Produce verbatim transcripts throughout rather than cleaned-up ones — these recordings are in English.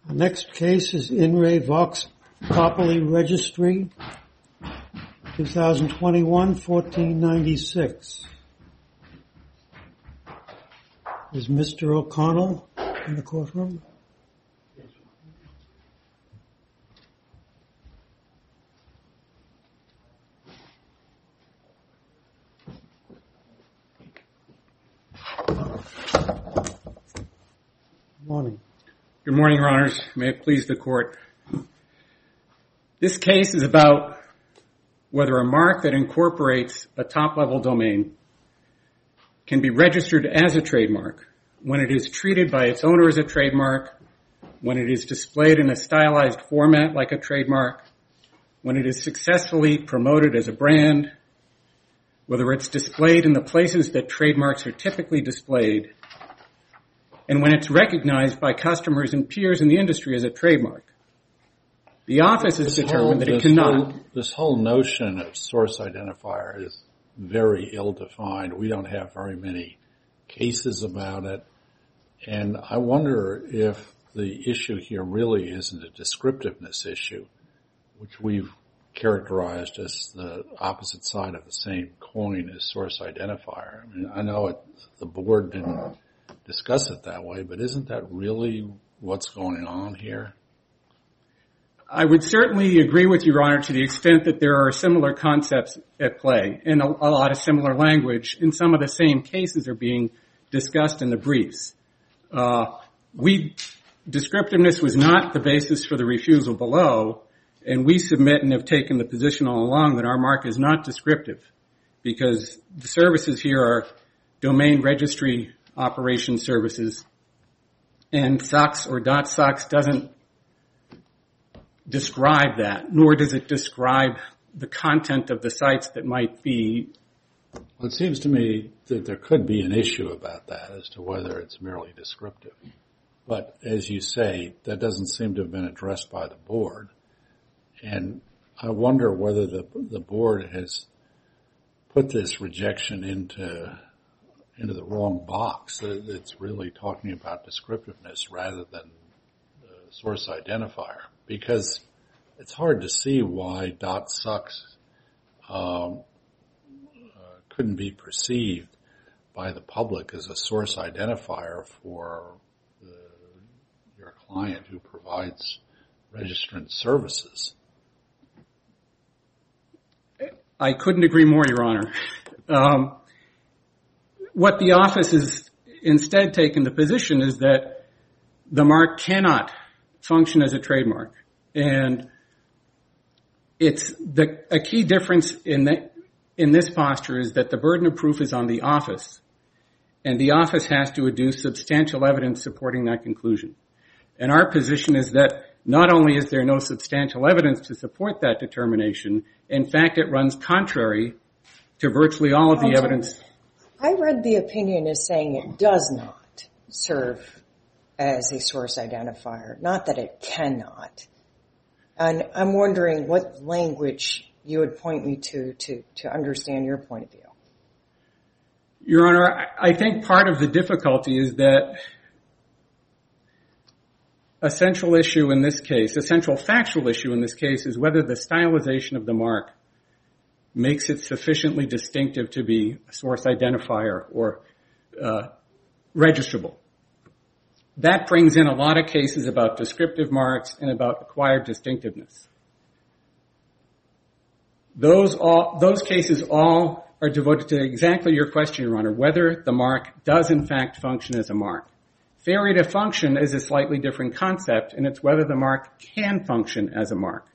The next case is In Re Vox Populi Registry, twenty twenty-one, fourteen ninety-six. Is Mister O'Connell in the courtroom? Good morning. Good morning, Your Honors. May it please the Court. This case is about whether a mark that incorporates a top-level domain can be registered as a trademark when it is treated by its owner as a trademark, when it is displayed in a stylized format like a trademark, when it is successfully promoted as a brand, whether it's displayed in the places that trademarks are typically displayed, and when it's recognized by customers and peers in the industry as a trademark. The office has determined that it cannot. Whole, this whole notion of source identifier is very ill-defined. We don't have very many cases about it. And I wonder if the issue here really isn't a descriptiveness issue, which we've characterized as the opposite side of the same coin as source identifier. I mean, I know it, the board didn't discuss it that way, but isn't that really what's going on here? I would certainly agree with you, Your Honor, to the extent that there are similar concepts at play and a, a lot of similar language, and some of the same cases are being discussed in the briefs. Uh, we, descriptiveness was not the basis for the refusal below, and we submit and have taken the position all along that our mark is not descriptive because the services here are domain registry operation services, and SOX or .SOX doesn't describe that, nor does it describe the content of the sites that might be. Well, it seems to me that there could be an issue about that as to whether it's merely descriptive. But as you say, that doesn't seem to have been addressed by the board. And I wonder whether the the board has put this rejection into into the wrong box. It's really talking about descriptiveness rather than the source identifier, because it's hard to see why .SOX um, uh, couldn't be perceived by the public as a source identifier for the, your client who provides registrant services. I couldn't agree more, Your Honor. Um, what the office has instead taken the position is that the mark cannot function as a trademark. And it's the, a key difference in the, in this posture is that the burden of proof is on the office, and the office has to adduce substantial evidence supporting that conclusion. And our position is that not only is there no substantial evidence to support that determination, in fact, it runs contrary to virtually all of the evidence. I read the opinion as saying it does not serve as a source identifier, not that it cannot. And I'm wondering what language you would point me to to, to understand your point of view. Your Honor, I think part of the difficulty is that a central issue in this case, a central factual issue in this case, is whether the stylization of the mark makes it sufficiently distinctive to be a source identifier or uh, registrable. That brings in a lot of cases about descriptive marks and about acquired distinctiveness. Those all, those cases all are devoted to exactly your question, Your Honor, whether the mark does in fact function as a mark. Failure to function is a slightly different concept, and it's whether the mark can function as a mark.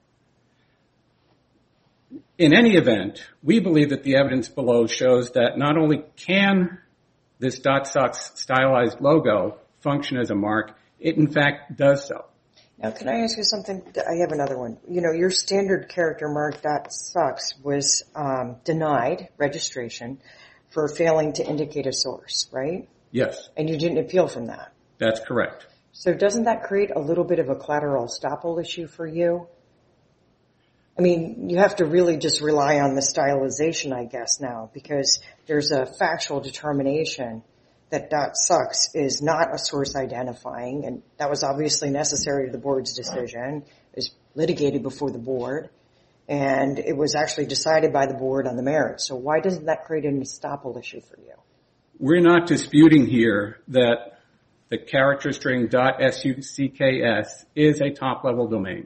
In any event, we believe that the evidence below shows that not only can this .SOX stylized logo function as a mark, it in fact does so. Now, can I ask you something? I have another one. You know, your standard character mark .SOX was um, denied registration for failing to indicate a source, right? Yes. And you didn't appeal from that? That's correct. So doesn't that create a little bit of a collateral estoppel issue for you? I mean, you have to really just rely on the stylization, I guess, now, because there's a factual determination that dot sucks is not a source identifying, and that was obviously necessary to the board's decision. It was litigated before the board, and it was actually decided by the board on the merits. So why doesn't that create an estoppel issue for you? We're not disputing here that the character string .sucks is a top-level domain.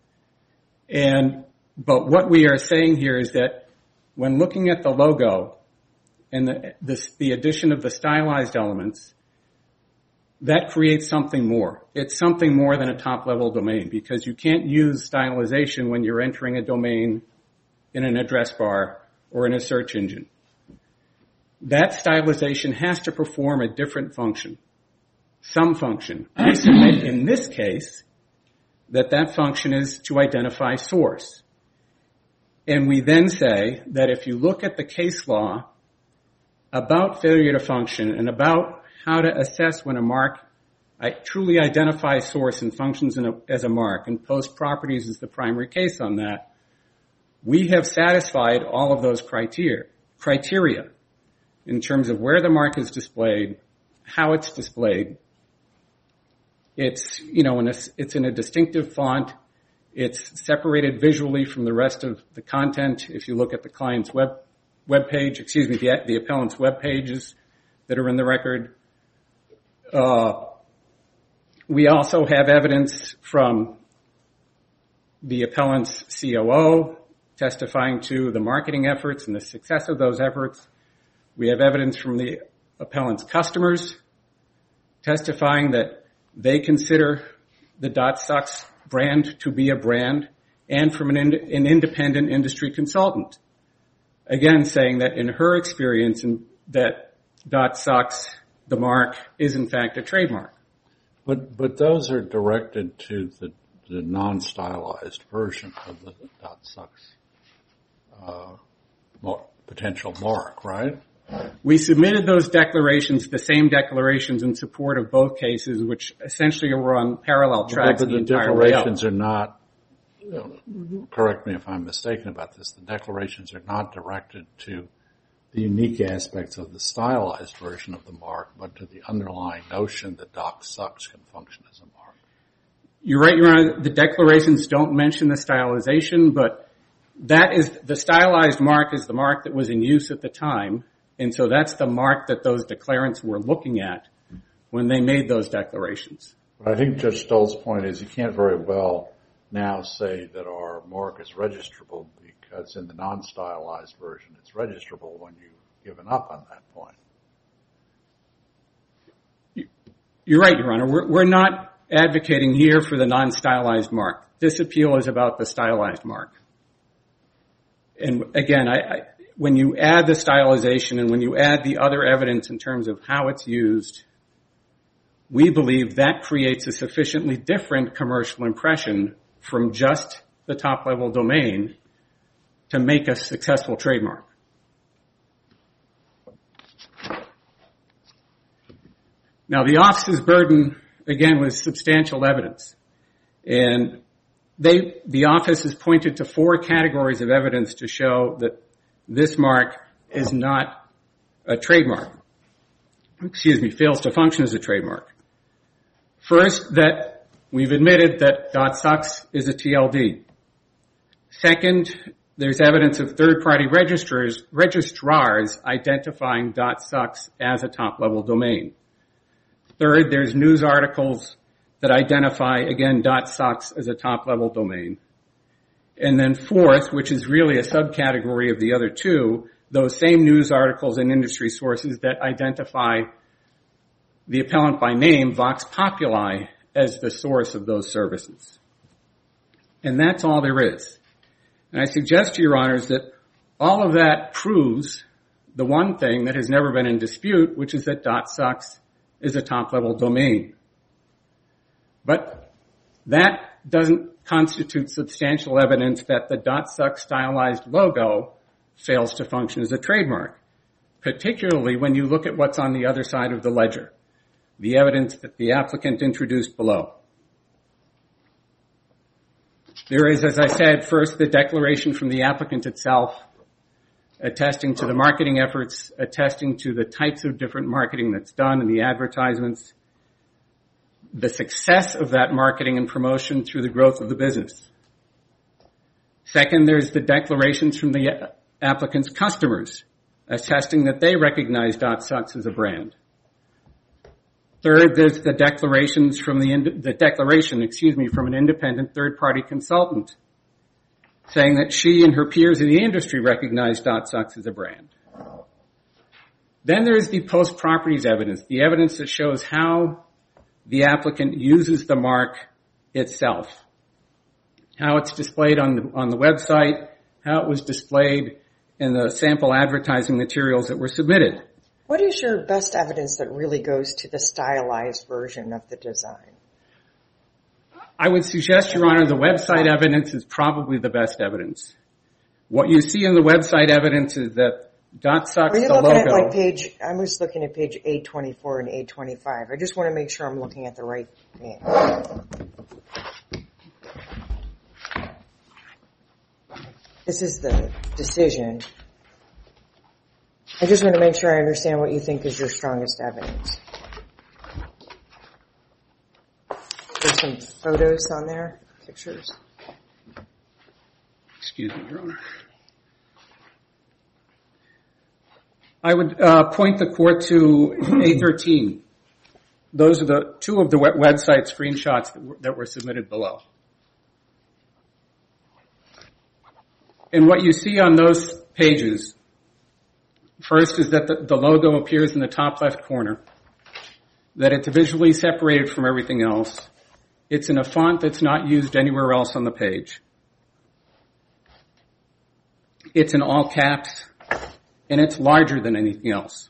And, but what we are saying here is that when looking at the logo and the, the, the addition of the stylized elements, that creates something more. It's something more than a top-level domain, because you can't use stylization when you're entering a domain in an address bar or in a search engine. That stylization has to perform a different function, some function. We submit in this case that that function is to identify source. And we then say that if you look at the case law about failure to function and about how to assess when a mark I truly identifies source and functions in a, as a mark, and Post Properties is the primary case on that, we have satisfied all of those criteria, criteria in terms of where the mark is displayed, how it's displayed. It's, you know, in a, it's in a distinctive font. It's separated visually from the rest of the content. If you look at the client's web web page, excuse me, the, the appellant's web pages that are in the record. Uh, we also have evidence from the appellant's C O O testifying to the marketing efforts and the success of those efforts. We have evidence from the appellant's customers testifying that they consider the .sucks brand to be a brand, and from an, ind- an independent industry consultant. Again, saying that in her experience, in, that .sucks, the mark, is in fact a trademark. But but those are directed to the, the non-stylized version of the .sucks uh, mar- potential mark, right? We submitted those declarations, the same declarations in support of both cases, which essentially were on parallel tracks but the, the entire way up. declarations are not, you know, correct me if I'm mistaken about this, the declarations are not directed to the unique aspects of the stylized version of the mark, but to the underlying notion that .sucks can function as a mark. You're right, Your Honor. The declarations don't mention the stylization, but that is, the stylized mark is the mark that was in use at the time. And so that's the mark that those declarants were looking at when they made those declarations. But I think Judge Stoll's point is you can't very well now say that our mark is registrable because in the non-stylized version it's registrable when you've given up on that point. You're right, Your Honor. We're, we're not advocating here for the non-stylized mark. This appeal is about the stylized mark. And again, I, I when you add the stylization and when you add the other evidence in terms of how it's used, we believe that creates a sufficiently different commercial impression from just the top-level domain to make a successful trademark. Now, the office's burden, again, was substantial evidence. And they, the office has pointed to four categories of evidence to show that this mark is not a trademark. Excuse me, fails to function as a trademark. First, that we've admitted that .sucks is a T L D. Second, there's evidence of third-party registrars, registrars identifying .sucks as a top-level domain. Third, there's news articles that identify, again, .sucks as a top-level domain. And then fourth, which is really a subcategory of the other two, those same news articles and industry sources that identify the appellant by name, Vox Populi, as the source of those services. And that's all there is. And I suggest to Your Honors that all of that proves the one thing that has never been in dispute, which is that .sucks is a top-level domain. But that doesn't constitute substantial evidence that the .sucks stylized logo fails to function as a trademark, particularly when you look at what's on the other side of the ledger, the evidence that the applicant introduced below. There is, as I said, first the declaration from the applicant itself attesting to the marketing efforts, attesting to the types of different marketing that's done in the advertisements, the success of that marketing and promotion through the growth of the business. Second, there's the declarations from the applicant's customers, attesting that they recognize DotSucks as a brand. Third, there's the declarations from the, the declaration, excuse me, from an independent third-party consultant, saying that she and her peers in the industry recognize DotSucks as a brand. Then there's the post-properties evidence, the evidence that shows how the applicant uses the mark itself, how it's displayed on the, on the website, how it was displayed in the sample advertising materials that were submitted. What is your best evidence that really goes to the stylized version of the design? I would suggest, Your Honor, the website evidence is probably the best evidence. What you see in the website evidence is that DotSucks, Are you the looking logo. at like page, I was looking at page eight twenty-four and eight twenty-five. I just want to make sure I'm looking at the right thing. This is the decision. I just want to make sure I understand what you think is your strongest evidence. There's some photos on there, pictures. Excuse me, Your Honor. I would uh, point the court to A thirteen. Those are the two of the website screenshots that were, that were submitted below. And what you see on those pages, first is that the, the logo appears in the top left corner, that it's visually separated from everything else. It's in a font that's not used anywhere else on the page. It's in all caps, and it's larger than anything else.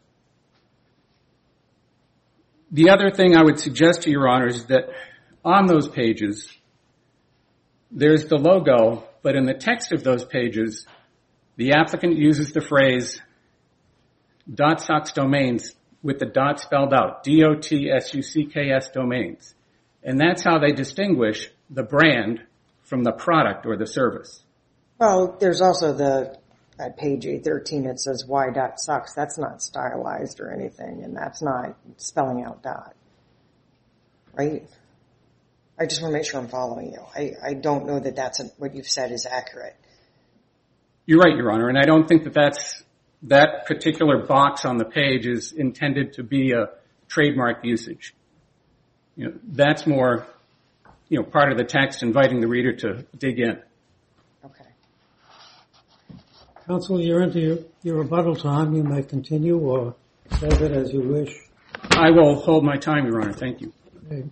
The other thing I would suggest to Your Honor is that on those pages, there's the logo, but in the text of those pages, the applicant uses the phrase DotSucks domains with the dot spelled out, D O T S U C K S domains. And that's how they distinguish the brand from the product or the service. Well, there's also the, at page eight thirteen, it says y.sucks. That's not stylized or anything, and that's not spelling out dot. Right? I just want to make sure I'm following you. I, I don't know that that's a, what you've said is accurate. You're right, Your Honor, and I don't think that that's, that particular box on the page is intended to be a trademark usage. You know, that's more, you know, part of the text inviting the reader to dig in. Okay. Counsel, you're into your, your rebuttal time. You may continue or save it as you wish. I will hold my time, Your Honor. Thank you. Okay.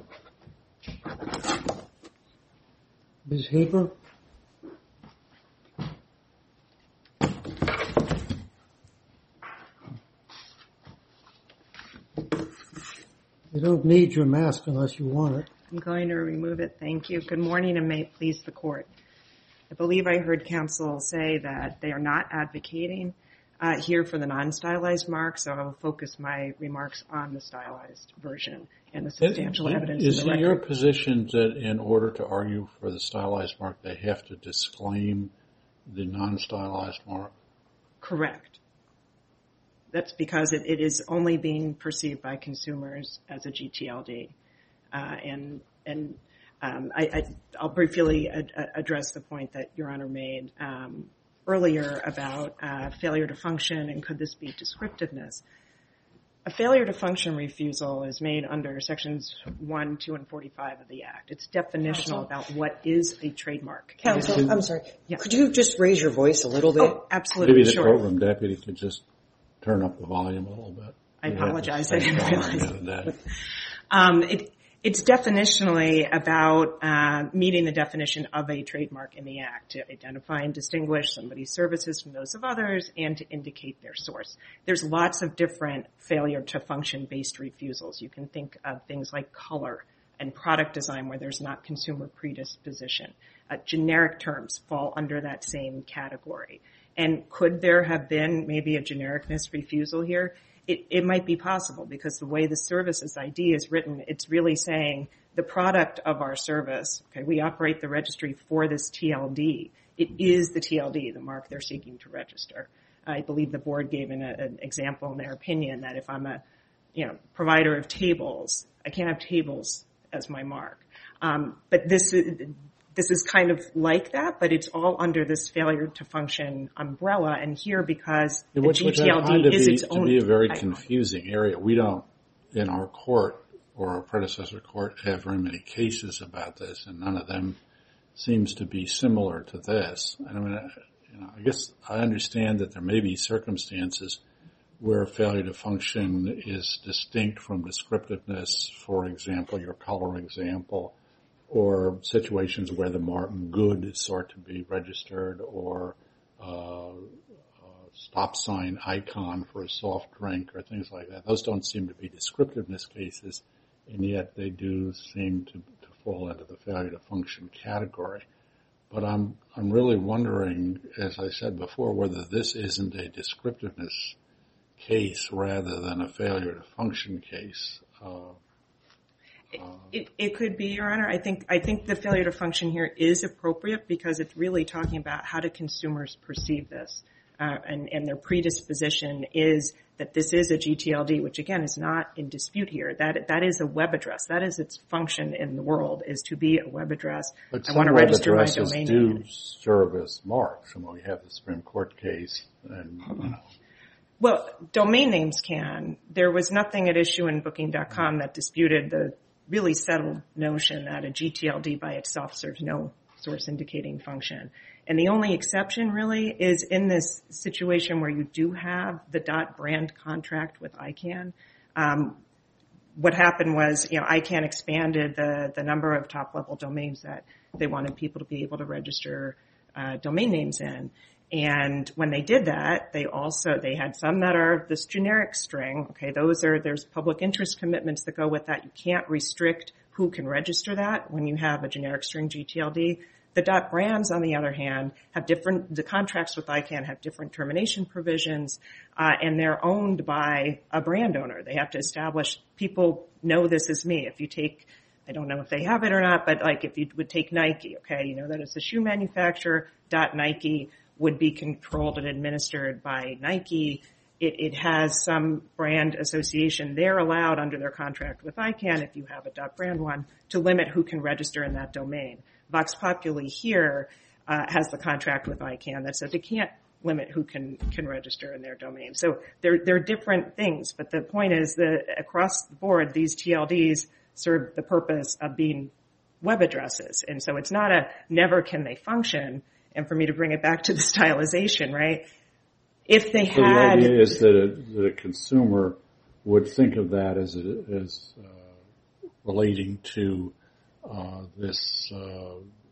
Miz Haber? You don't need your mask unless you want it. I'm going to remove it. Thank you. Good morning, and may it please the court. I believe I heard counsel say that they are not advocating uh, here for the non-stylized mark, so I will focus my remarks on the stylized version and the substantial Is, evidence is in the it record. your position that in order to argue for the stylized mark, they have to disclaim the non-stylized mark? Correct. That's because it, it is only being perceived by consumers as a G T L D. Uh, and and um, I, I, I'll briefly ad- address the point that Your Honor made um, earlier about uh, failure to function and could this be descriptiveness. A failure to function refusal is made under sections one, two, and forty-five of the Act. It's definitional Counsel? about what is a trademark. Counsel, I'm sorry. Yeah. Could you just raise your voice a little bit? Oh, absolutely, Maybe the sure. courtroom deputy could just turn up the volume a little bit. I We apologize. had I the didn't same realize. problem the other day. Um, it, it's definitionally about uh, meeting the definition of a trademark in the Act to identify and distinguish somebody's services from those of others and to indicate their source. There's lots of different failure to function based refusals. You can think of things like color and product design where there's not consumer predisposition. Uh, generic terms fall under that same category. And could there have been maybe a genericness refusal here? It, it might be possible because the way the services I D is written, it's really saying the product of our service, okay, we operate the registry for this T L D. It is the T L D, the mark they're seeking to register. I believe the board gave an, an example in their opinion that if I'm a, you know, provider of tables, I can't have tables as my mark. Um, but this is, this is kind of like that, but it's all under this failure to function umbrella. And here, because the which, G T L D which I find to is be, its own, to be a very icon. confusing area. We don't, in our court or our predecessor court, have very many cases about this, and none of them seems to be similar to this. And I mean, you know, I guess I understand that there may be circumstances where failure to function is distinct from descriptiveness, for example, your color example, or situations where the mark good is sought to be registered, or uh, stop sign icon for a soft drink or things like that. Those don't seem to be descriptiveness cases, and yet they do seem to, to fall into the failure to function category. But I'm I'm really wondering, as I said before, whether this isn't a descriptiveness case rather than a failure to function case. Uh, It, it, it could be, Your Honor. I think I think the failure to function here is appropriate because it's really talking about how do consumers perceive this, uh, and, and their predisposition is that this is a G T L D, which again is not in dispute here. That that is a web address. That is its function in the world, is to be a web address. But I some want to web register my addresses domain do name. serve as marks. I mean, we have the Supreme Court case, and you know. Well, domain names can. There was nothing at issue in Booking dot com that disputed the really settled notion that a G T L D by itself serves no source indicating function. And the only exception really is in this situation where you do have the .brand contract with ICANN. Um, what happened was, you know, ICANN expanded the, the number of top-level domains that they wanted people to be able to register uh, domain names in. And when they did that, they also, they had some that are this generic string. Okay, those are, there's public interest commitments that go with that. You can't restrict who can register that when you have a generic string G T L D. The .brands, on the other hand, have different, the contracts with ICANN have different termination provisions, uh, and they're owned by a brand owner. They have to establish, people know this is me. If you take, I don't know if they have it or not, but like if you would take Nike, okay, you know that it's a shoe manufacturer, .Nike, would be controlled and administered by Nike. It, it has some brand association. They're allowed under their contract with ICANN, if you have a .brand one, to limit who can register in that domain. Vox Populi here uh, has the contract with ICANN that says it can't limit who can, can register in their domain. So they're, they're different things, but the point is that across the board, these T L Ds serve the purpose of being web addresses. And so it's not a never can they function. And for me to bring it back to the stylization, right? If they So had... the idea is that a, that a consumer would think of that as, a, as uh, relating to uh, this uh,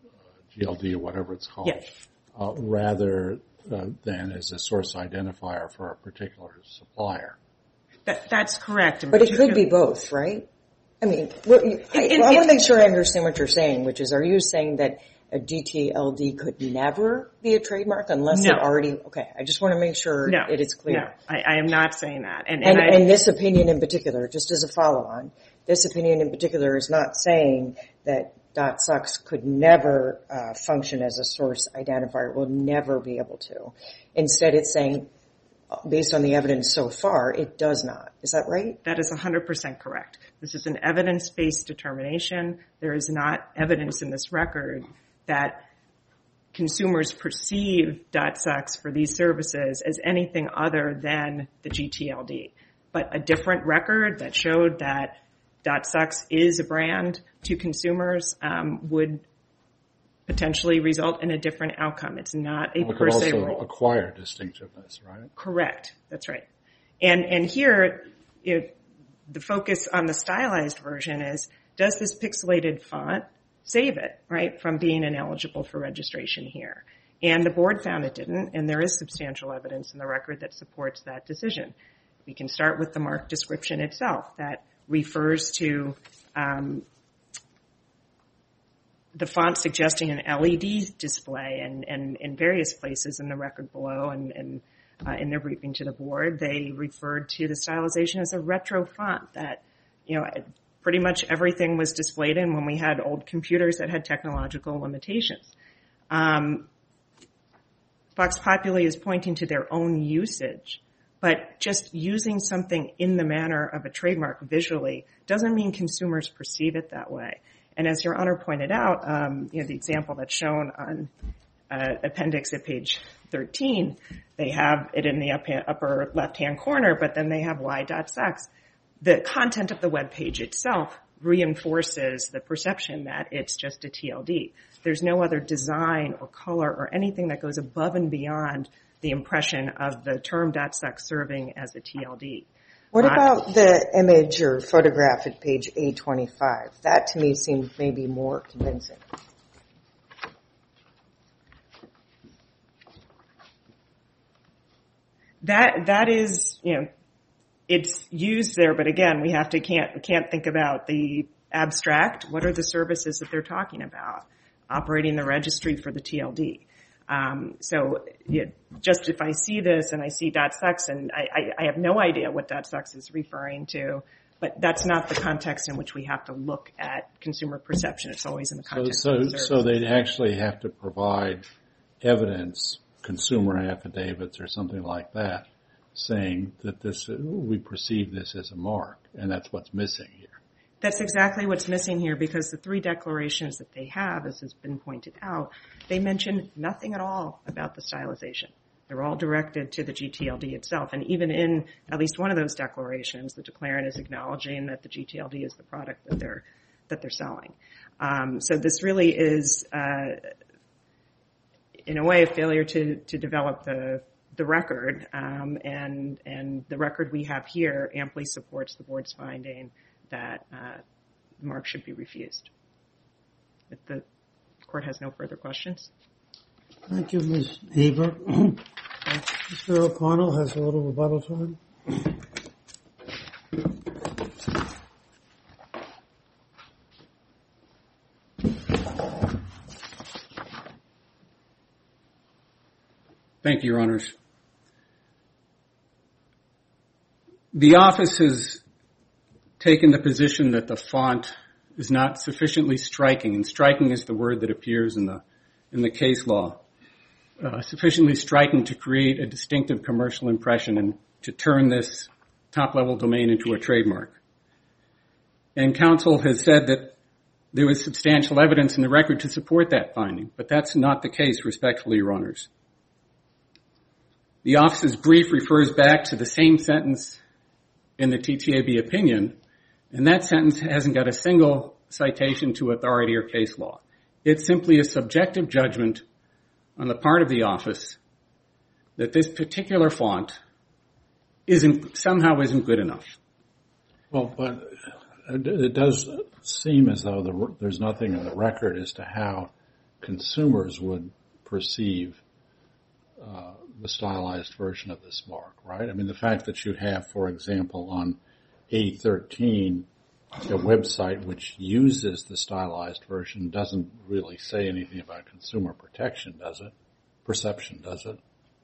G L D or whatever it's called, Yes. uh, rather uh, than as a source identifier for a particular supplier. That, that's correct. But it could be both, right? I mean, what you, I, It- well, I it- want to make sure I understand what you're saying, which is, are you saying that a G T L D could never be a trademark unless No. it already, okay, I just want to make sure No, it is clear. No, I, I am not saying that. And, And, and, I, and this opinion in particular, just as a follow-on, this opinion in particular is not saying that .sucks could never uh, function as a source identifier, will never be able to. Instead, it's saying, based on the evidence so far, it does not. Is that right? that is one hundred percent correct. This is an evidence-based determination. There is not evidence in this record that consumers perceive .sucks for these services as anything other than the G T L D. But a different record that showed that .sucks is a brand to consumers um, would potentially result in a different outcome. It's not a It per could se also rule. acquire distinctiveness, right? Correct. That's right. And and here, you know, the focus on the stylized version is, does this pixelated font save it, right, from being ineligible for registration here? And the board found it didn't, and there is substantial evidence in the record that supports that decision. We can start with the mark description itself that refers to um, the font suggesting an L E D display, and, and in various places in the record below and, and uh, in their briefing to the board, they referred to the stylization as a retro font that, you know, pretty much everything was displayed in when we had old computers that had technological limitations. Um, Vox Populi is pointing to their own usage, but just using something in the manner of a trademark visually doesn't mean consumers perceive it that way. And as Your Honor pointed out, um, you know, the example that's shown on uh, appendix at page thirteen, they have it in the up, upper left-hand corner, but then they have y.sex. The content of the web page itself reinforces the perception that it's just a T L D. There's no other design or color or anything that goes above and beyond the impression of the term .sex serving as a T L D. What Uh, about the image or photograph at page A twenty-five? That to me seems maybe more convincing. That that is, you know, it's used there, but again, we have to can't can't think about the abstract. What are the services that they're talking about? Operating the registry for the T L D. Um, so you know, just if I see this and I see .sex and I, I, I have no idea what .sex is referring to, but that's not the context in which we have to look at consumer perception. It's always in the context so, of the so, service. so they'd actually have to provide evidence, consumer affidavits or something like that, saying that this we perceive this as a mark, and that's what's missing here. That's exactly what's missing here, because the three declarations that they have, as has been pointed out, they mention nothing at all about the stylization. They're all directed to the G T L D itself. And even in at least one of those declarations, the declarant is acknowledging that the G T L D is the product that they're that they're selling. Um, so this really is, uh, in a way, a failure to to develop the the record. Um, and and the record we have here amply supports the board's finding that uh, the mark should be refused. If the court has no further questions. Thank you, Miz Haber. Mister O'Connell has a little rebuttal time. Thank you, Your Honors. The office has taken the position that the font is not sufficiently striking, and striking is the word that appears in the in the case law, uh, sufficiently striking to create a distinctive commercial impression and to turn this top-level domain into a trademark. And counsel has said that there was substantial evidence in the record to support that finding, but that's not the case, respectfully, Your Honors. The office's brief refers back to the same sentence in the T T A B opinion, and that sentence hasn't got a single citation to authority or case law. It's simply a subjective judgment on the part of the office that this particular font isn't somehow isn't good enough. Well, but it does seem as though the, there's nothing in the record as to how consumers would perceive uh, the stylized version of this mark, right? I mean, the fact that you have, for example, on A thirteen, a website which uses the stylized version doesn't really say anything about consumer protection, does it? Perception, does it?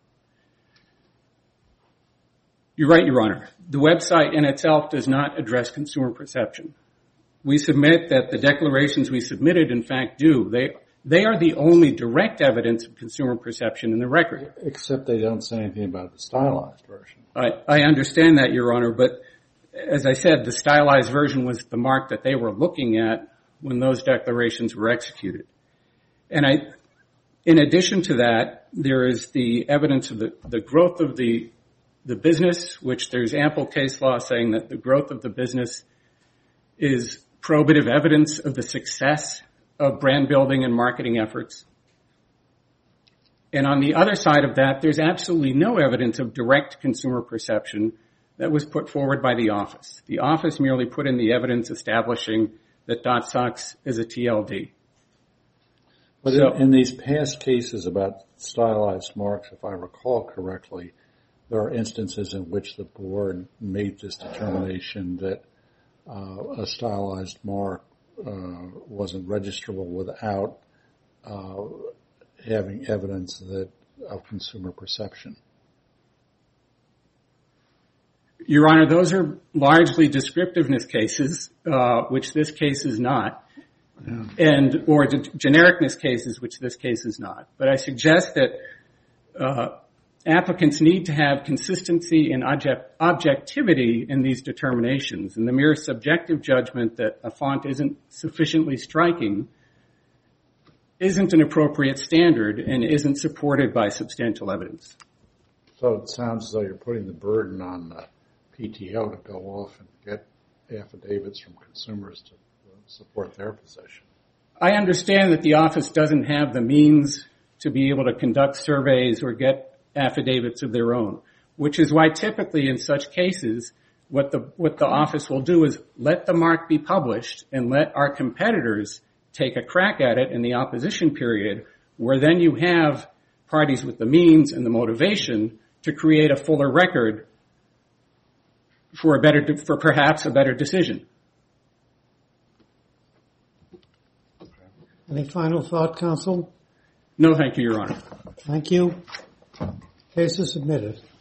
You're right, Your Honor. The website in itself does not address consumer perception. We submit that the declarations we submitted, in fact, do. They they are the only direct evidence of consumer perception in the record. Except they don't say anything about the stylized version. I, I understand that, Your Honor, but as I said, the stylized version was the mark that they were looking at when those declarations were executed. And I, in addition to that, there is the evidence of the, the growth of the the business, which there's ample case law saying that the growth of the business is probative evidence of the success of brand building and marketing efforts. And on the other side of that, there's absolutely no evidence of direct consumer perception that was put forward by the office. The office merely put in the evidence establishing that .sox is a T L D. But so, in, in these past cases about stylized marks, if I recall correctly, there are instances in which the board made this determination that uh, a stylized mark uh, wasn't registrable without uh, having evidence that of consumer perception. Your Honor, those are largely descriptiveness cases, uh, which this case is not, yeah. and or genericness cases, which this case is not. But I suggest that uh, applicants need to have consistency and object- objectivity in these determinations, and the mere subjective judgment that a font isn't sufficiently striking isn't an appropriate standard and isn't supported by substantial evidence. So it sounds as though you're putting the burden on the P T O to go off and get affidavits from consumers to support their position. I understand that the office doesn't have the means to be able to conduct surveys or get affidavits of their own, which is why typically in such cases, what the what the office will do is let the mark be published and let our competitors take a crack at it in the opposition period, where then you have parties with the means and the motivation to create a fuller record for a better, for perhaps a better decision. Any final thought, counsel? No, thank you, Your Honor. Thank you. Case is submitted.